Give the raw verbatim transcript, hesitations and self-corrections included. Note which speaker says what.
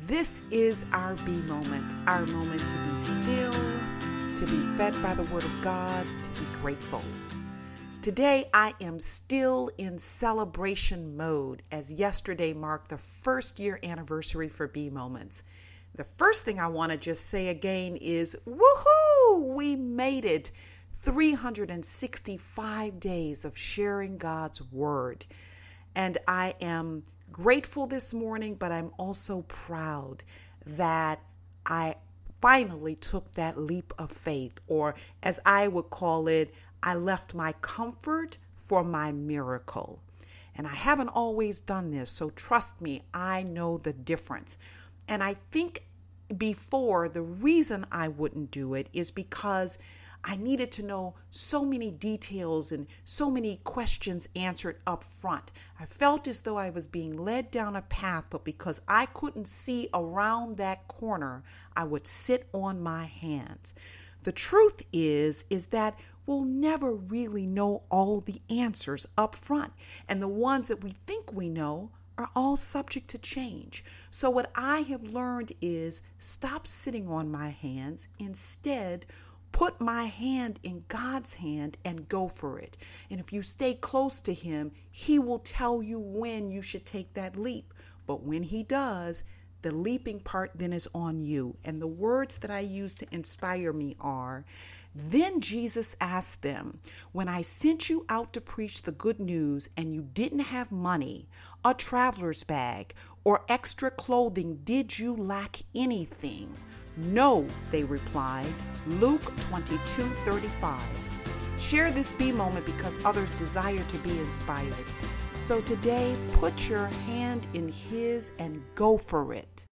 Speaker 1: This is our B moment, our moment to be still, to be fed by the Word of God, to be grateful. Today, I am still in celebration mode as yesterday marked the first year anniversary for B Moments. The first thing I want to just say again is, woohoo! We made it. three hundred sixty-five days of sharing God's Word. And I am grateful this morning, but I'm also proud that I finally took that leap of faith, or as I would call it, I left my comfort for my miracle. And I haven't always done this, so trust me, I know the difference. And I think before, the reason I wouldn't do it is because I needed to know so many details and so many questions answered up front. I felt as though I was being led down a path, but because I couldn't see around that corner, I would sit on my hands. The truth is, is that we'll never really know all the answers up front. And the ones that we think we know are all subject to change. So what I have learned is stop sitting on my hands. Instead, put my hand in God's hand and go for it. And if you stay close to Him, He will tell you when you should take that leap. But when He does, the leaping part then is on you. And the words that I use to inspire me are, then Jesus asked them, when I sent you out to preach the good news and you didn't have money, a traveler's bag, or extra clothing, did you lack anything? No, they replied. Luke twenty-two thirty-five. Share this B moment because others desire to be inspired. So today, put your hand in His and go for it.